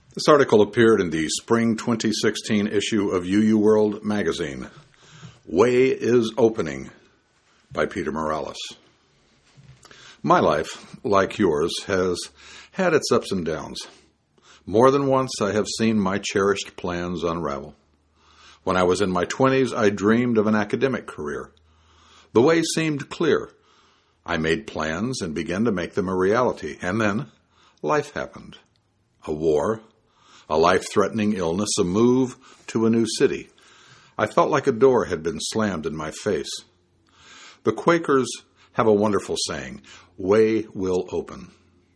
This article appeared in the spring 2016 issue of UU World magazine. Way is Opening by Peter Morales. My life, like yours, has had its ups and downs. More than once I have seen my cherished plans unravel. When I was in my 20s, I dreamed of an academic career. The way seemed clear. I made plans and began to make them a reality. And then life happened. A war, a life-threatening illness, a move to a new city. I felt like a door had been slammed in my face. The Quakers have a wonderful saying, "Way will open."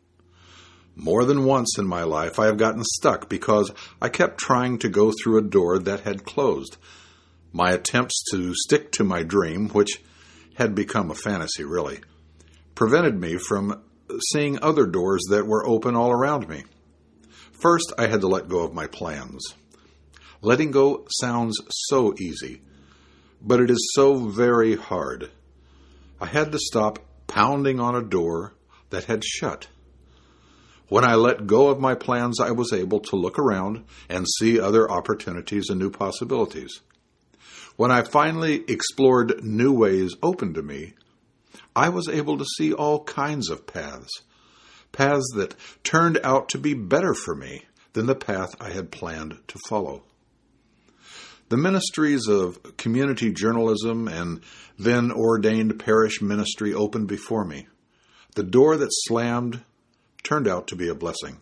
More than once in my life, I have gotten stuck because I kept trying to go through a door that had closed. My attempts to stick to my dream, which had become a fantasy really, prevented me from seeing other doors that were open all around me. First, I had to let go of my plans. Letting go sounds so easy, but it is so very hard. I had to stop pounding on a door that had shut. When I let go of my plans, I was able to look around and see other opportunities and new possibilities. When I finally explored new ways open to me, I was able to see all kinds of paths that turned out to be better for me than the path I had planned to follow. The ministries of community journalism and then ordained parish ministry opened before me. The door that slammed turned out to be a blessing.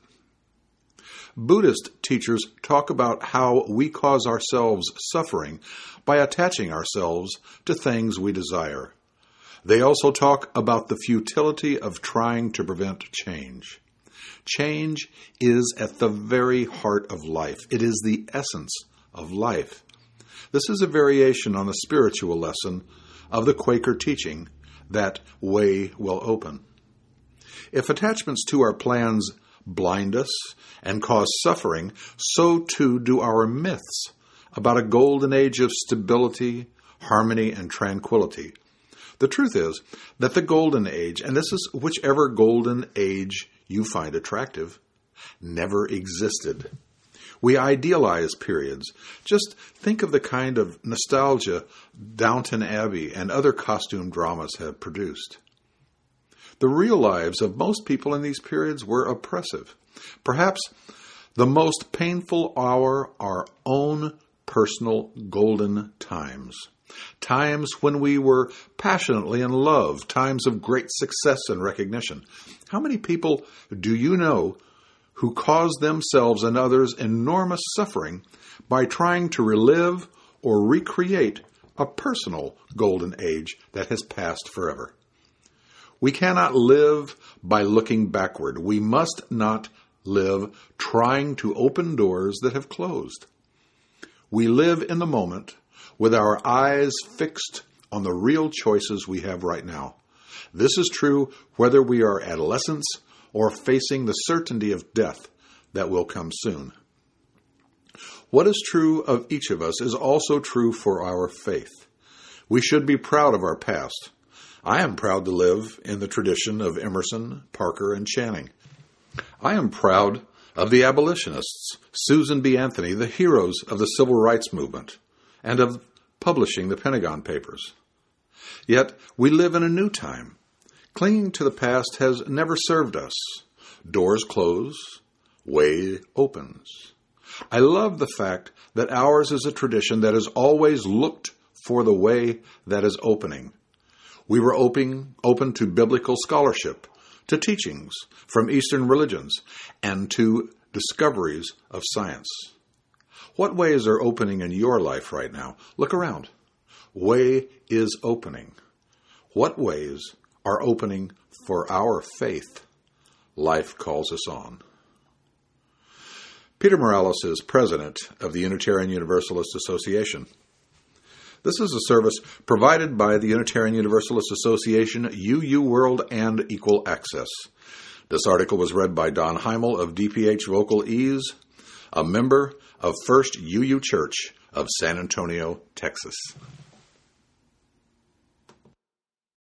Buddhist teachers talk about how we cause ourselves suffering by attaching ourselves to things we desire. They also talk about the futility of trying to prevent change. Change is at the very heart of life. It is the essence of life. This is a variation on the spiritual lesson of the Quaker teaching that way will open. If attachments to our plans blind us and cause suffering, so too do our myths about a golden age of stability, harmony, and tranquility. The truth is that the golden age, and this is whichever golden age you find attractive, never existed. We idealize periods. Just think of the kind of nostalgia Downton Abbey and other costume dramas have produced. The real lives of most people in these periods were oppressive. Perhaps the most painful are our own personal golden times. Times when we were passionately in love, times of great success and recognition. How many people do you know who cause themselves and others enormous suffering by trying to relive or recreate a personal golden age that has passed forever? We cannot live by looking backward. We must not live trying to open doors that have closed. We live in the moment with our eyes fixed on the real choices we have right now. This is true whether we are adolescents or facing the certainty of death that will come soon. What is true of each of us is also true for our faith. We should be proud of our past. I am proud to live in the tradition of Emerson, Parker, and Channing. I am proud of the abolitionists, Susan B. Anthony, the heroes of the civil rights movement, and of publishing the Pentagon Papers. Yet we live in a new time. Clinging to the past has never served us. Doors close, way opens. I love the fact that ours is a tradition that has always looked for the way that is opening. We were open to biblical scholarship, to teachings from Eastern religions, and to discoveries of science. What ways are opening in your life right now? Look around. Way is opening. What ways are opening for our faith? Life calls us on. Peter Morales is president of the Unitarian Universalist Association. This is a service provided by the Unitarian Universalist Association, UU World, and Equal Access. This article was read by Don Heimel of DPH Vocal Ease, a member of First UU Church of San Antonio, Texas.